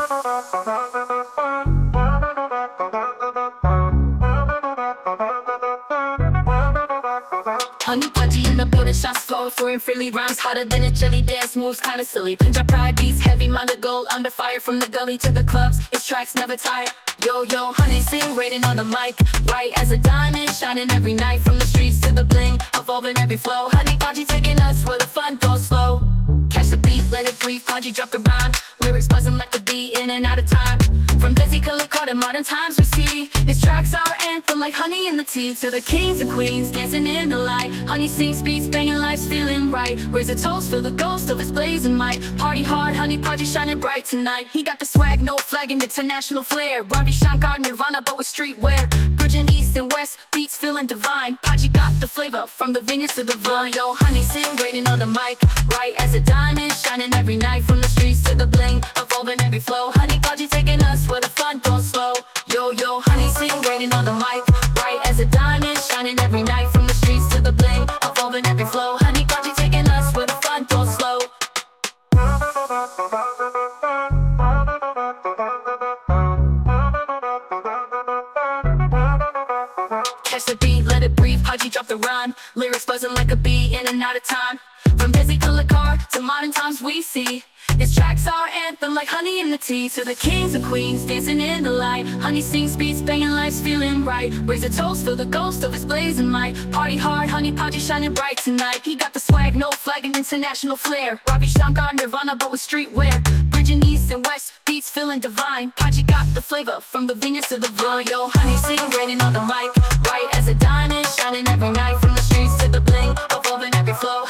Honey Pudgy in the building, shots flow, throwing freely rhymes hotter than a jelly dance moves kinda silly. Punjab pride beats heavy, minded gold under fire from the gully to the clubs. Its tracks never tire. Yo yo, honey sing, rating on the mic, bright as a diamond, shining every night from the streets to the bling, evolving every flow. Honey Pudgy taking us where the fun goes slow. Catch the beat, let it breathe, Pudgy drop the rhyme, lyrics buzzing like the beat in and out of time. From busy color car to modern times we see his tracks are anthem like honey in the tea. To the kings and queens dancing in the light, honey sings beats banging, life's feeling right. Raise a toast for the ghost of his blazing might. Party hard, honey Pudgy shining bright tonight. He got the swag, no flagging, international flair. Ravi Shankar, Nirvana, but with streetwear. Bridging east and west, beats feeling divine. Pudgy got the flavor from the vineyards to the vine. Yo, honey sing, rating on the mic, bright as a diamond, shining every night from the streets to the bling, evolving every flow. Honey Pudgy taking us where the fun goes slow. Yo yo, honey sing, rating on the mic, bright as a diamond, shining every night from the streets to the bling, evolving every flow. Honey Pudgy taking us where the fun goes slow. Catch the beat, let it breathe, Pudgy drop the rhyme, lyrics buzzing like a bee in and out of time. From busy color car to modern times we see his tracks are anthem like honey in the tea. To the kings and queens dancing in the light, honey sings beats banging, life's feeling right. Raise a toast for the ghost of his blazing might. Party hard, honey Pudgy shining bright tonight. He got the swag, no flagging, international flair. Ravi Shankar, Nirvana, but with streetwear. Bridging east and west, beats feeling divine. Pudgy got the flavor from the vineyards to the vine. Yo, honey sing, rating on the mic, bright as a diamond, shining every night from the streets to the bling, evolving every flow.